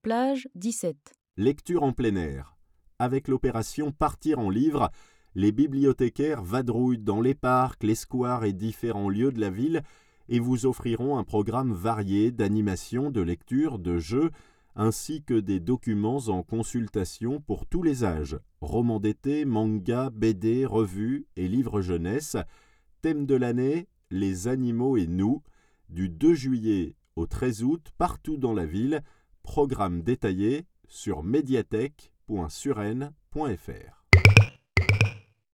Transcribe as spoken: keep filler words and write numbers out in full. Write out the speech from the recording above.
Plage dix-sept. Lecture en plein air. Avec l'opération Partir en livre, les bibliothécaires vadrouillent dans les parcs, les squares et différents lieux de la ville et vous offriront un programme varié d'animation, de lecture, de jeux, ainsi que des documents en consultation pour tous les âges. Romans d'été, manga, B D, revues et livres jeunesse. Thème de l'année, les animaux et nous. Du deux juillet au treize août, partout dans la ville. Programme détaillé sur médiathèque point suresnes point f r.